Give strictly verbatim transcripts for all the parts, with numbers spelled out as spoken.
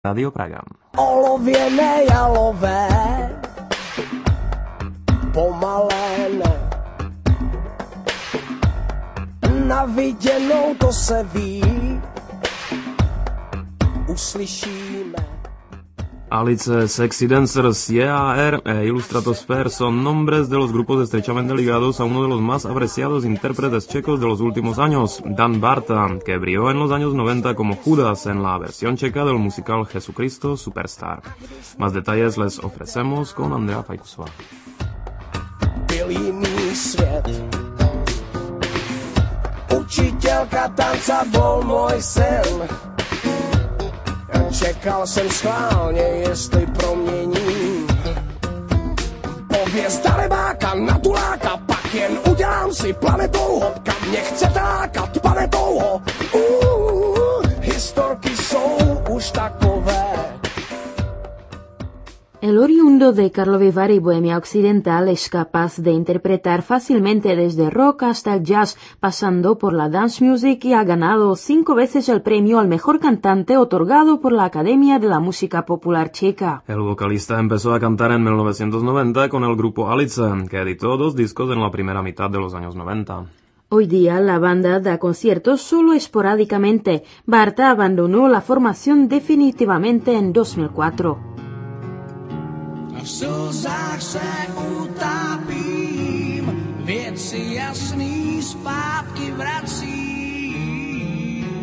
Radio Praga. Olověné jalové, pomalé ne. Na viděnou to se ví, uslyšíme. Alice, Sexy Dancers, Y A R e Illustratosfera son nombres de los grupos estrechamente ligados a uno de los más apreciados intérpretes checos de los últimos años, Dan Barta, que brilló en los años noventa como Judas en la versión checa del musical Jesucristo Superstar. Más detalles les ofrecemos con Andrea Fajkusová. Byl jiný svět, učitelka tanca bol môj sen. Čekal jsem schválně, jestli proměním pověst darebáka na tuláka, pak jen udělám si planetou hop, kam mě chce tákat planetou hop. Uh, historky jsou už takové. El oriundo de Karlovy Vary, Bohemia Occidental, es capaz de interpretar fácilmente desde rock hasta el jazz, pasando por la dance music, y ha ganado cinco veces el premio al mejor cantante otorgado por la Academia de la Música Popular Checa. El vocalista empezó a cantar en mil novecientos noventa con el grupo Alice, que editó dos discos en la primera mitad de los años noventa. Hoy día la banda da conciertos solo esporádicamente. Barta abandonó la formación definitivamente en dos mil cuatro. V slzách se utápím, věci jasný zpátky vracím.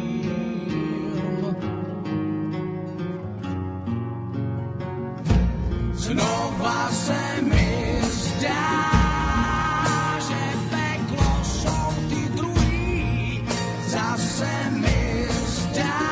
Znova se mi zdá, že peklo jsou ty druhý, zase mi zdá.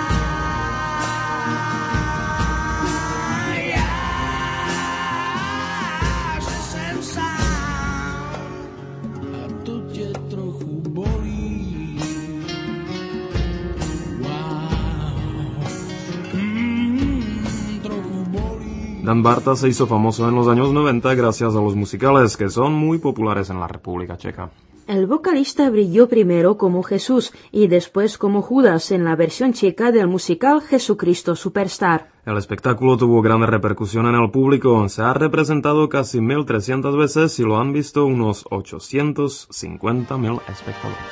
Dan Barta se hizo famoso en los años noventa gracias a los musicales, que son muy populares en la República Checa. El vocalista brilló primero como Jesús y después como Judas en la versión checa del musical Jesucristo Superstar. El espectáculo tuvo gran repercusión en el público. Se ha representado casi mil trescientas veces y lo han visto unos ochocientos cincuenta mil espectadores.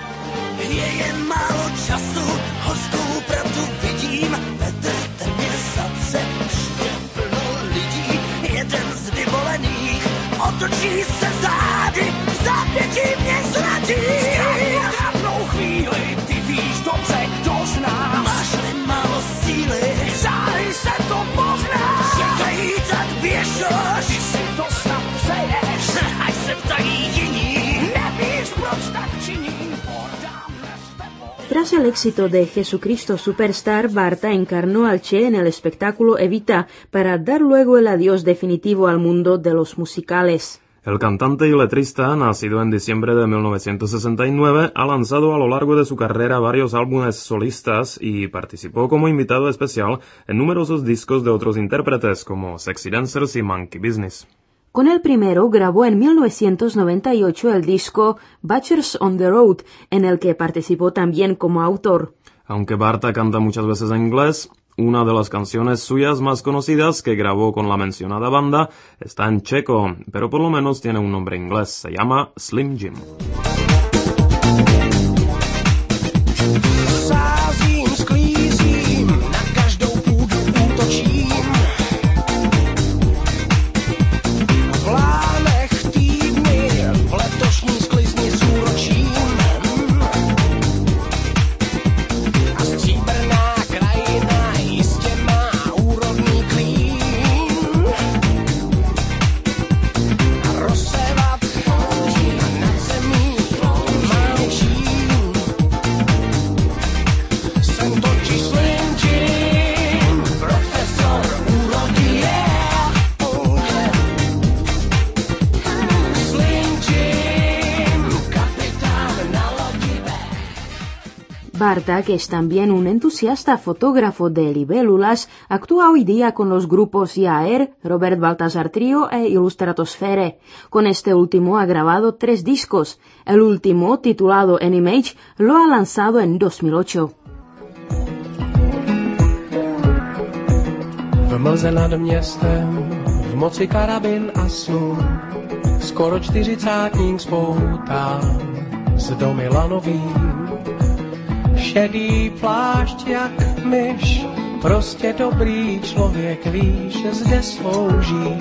Otočí se zády, zapětí mě zradí. Trapnou chvíli, ty víš dobře, kdo zná. Máš-li málo síly, záhy se to pozná. Čekají, tak běž, ty si to snad přeješ. Až se ptají jiní, nevíš, proč tak činí. Tras el éxito de Jesucristo Superstar, Barta encarnó al Che en el espectáculo Evita para dar luego el adiós definitivo al mundo de los musicales. El cantante y letrista, nacido en diciembre de mil novecientos sesenta y nueve, ha lanzado a lo largo de su carrera varios álbumes solistas y participó como invitado especial en numerosos discos de otros intérpretes como Sexy Dancers y Monkey Business. Con el primero grabó en mil novecientos noventa y ocho el disco Butchers on the Road, en el que participó también como autor. Aunque Barta canta muchas veces en inglés, una de las canciones suyas más conocidas que grabó con la mencionada banda está en checo, pero por lo menos tiene un nombre inglés. Se llama Slim Jim. Sázím, sklízím, na každou půdu útočím. V plánech týdny, v letošní sklizni zúročím. A stříbrná krajina jistě má úrodný klín. A rozsévat nad zemí mám čím. Jsem totiž Slim Jim, profesor úrody je. Slim Jim, kapitán na lodivé. Barta, que es también un entusiasta fotógrafo de libélulas, actúa hoy día con los grupos Y A R, Robert Baltasar Trio e Illustratosfera. Con este último ha grabado tres discos. El último, titulado Animage, lo ha lanzado en dos mil ocho. V mlze nad městem, v moci karabin a snů, skoro čtyřicátník spoutá s domy lanovým. Šedý plášť jak myš, prostě dobrý člověk, víš, zde slouží.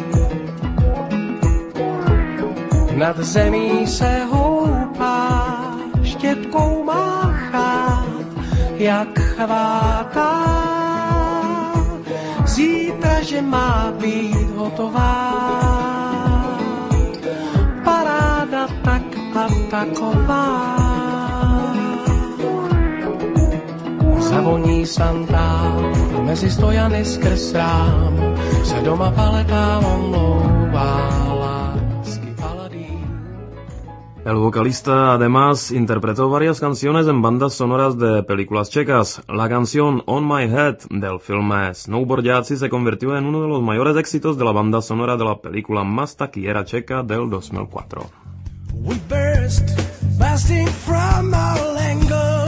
Nad zemí se houpá, štětkou máchá, jak chvátá. Zítra, že má být hotová, paráda tak a taková. Zavoní santál, mezi stojany skrz rám, se doma paletá omlouvá, lásky paladín. El vocalista además interpretó varias canciones en bandas sonoras de películas checas. La canción On My Head del filme Snowboardiaci se convirtió en uno de los mayores éxitos de la banda sonora de la película más taquillera checa del dos mil cuatro. We burst, bursting from our language.